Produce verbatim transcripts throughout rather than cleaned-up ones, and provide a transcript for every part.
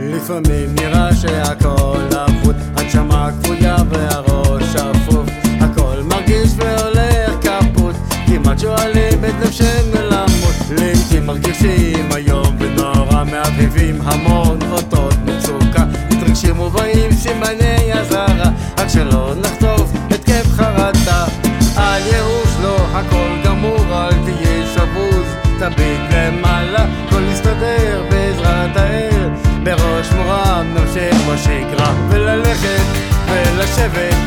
לפעמים נראה שהכל אבוד, הנשמה כבויה והראש שפוף, הכל מרגיש והולך כפות, כמעט שואלים את נפשנו למות. לעתים מרגישים היום ונורא מאביבים המון אותות מצוקה, מתרגשים ובאים סימני אזהרה, רק שלא נחטוף התקף חרדה. אל ייאוש, לא הכל גמור, אל תהיה שבוז, תביט למעלה, הכל יסתדר בעזרת האל. בראש מורם נמשיך בשגרה, וללכת ולשבת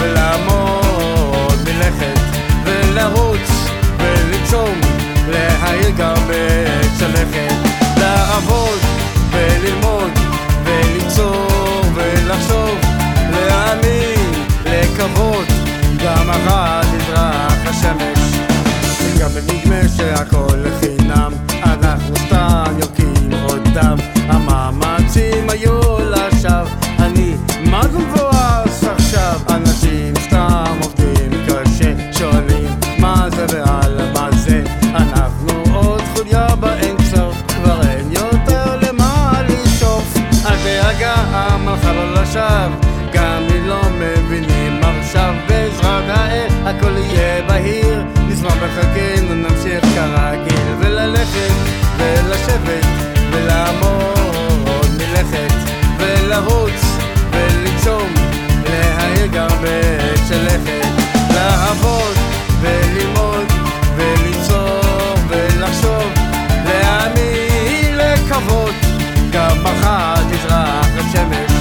ולעמוד מלכת ולרוץ ולצום, להעיר גם בעת שלכת, לעבוד וללמוד וליצור ולחשוב, להאמין, לקוות, גם אחת תזרח השמש. וגם בנדמה שהכל לחינם, אנחנו סתם יורקים עוד דם, המאמצים היו לשווא, אני מה זה מבואס עכשיו? אנשים סתם עובדים קשה, שואלים מה זה ועל מה זה, אנחנו עוד חוליה באין סוף, כבר אין יותר למה לשאוף. אל דאגה, המלכה לא לשווא, גם אם לא מבינים עכשיו, בעזרת האל הכל יהיה בהיר, נשמח בחגנו נמשיך כרגיל, וללכת ולשבת ולעמוד מלכת ולרוץ ולצום, להעיר גם בעת שלכת, לעבוד וללמוד וליצור ולחשוב, להאמין, לקוות, גם מחר תזרח השמש.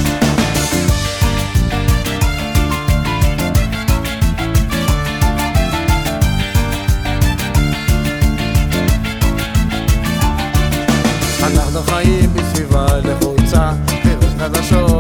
אנחנו חיים בסביבה לחוצה, חירות חדשות